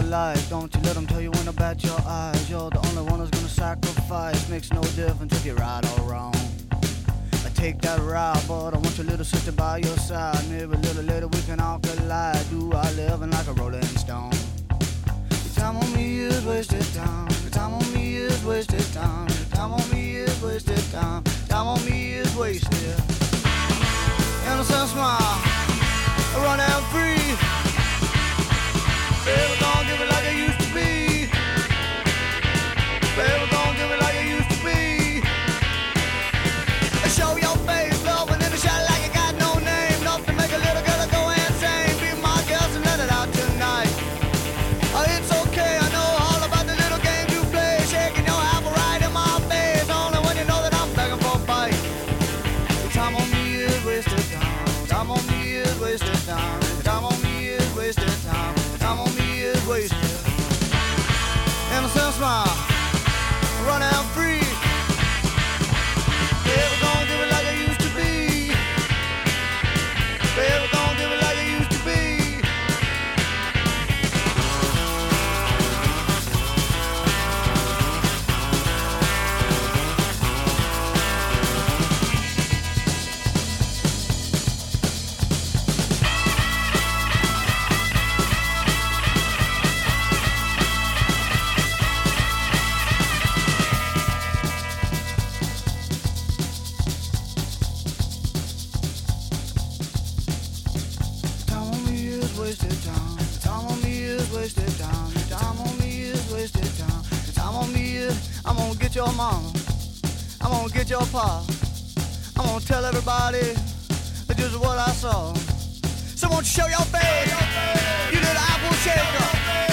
life. Don't you let them tell you when to bat your eyes. You're the only one who's gonna sacrifice. Makes no difference if you're right or wrong. I take that route, but I want your little sister by your side. Maybe a little later we can all collide. Do I living like a rolling stone? The time on me is wasted time. The time on me is wasted time. The time on me is wasted time. Time on me is wasted. Innocent smile, running free. Baby, gon' give it like it used to be. Baby, gon' give it like it used to be. Show your face, love, and then a shot like you got no name. Enough to make a little girl go insane. Be my guest and let it out tonight. Oh, it's okay, I know all about the little games you play. Shaking your apple right in my face. Only when you know that I'm begging for a bite. The time on me is wasted time. The time on me is wasted time. The time on me is wasted time. The time on me is wasted. Innocent smile, running free. Baby, gon' give it like it used to be. Baby, gon' give it like it used to be. Wasted time. The time on me is wasted time. The time on me is wasted time. The time on me is. I'm gonna get your mama. I'm gonna get your pa. I'm gonna tell everybody just what I saw. So won't you show your face? You little apple shaker.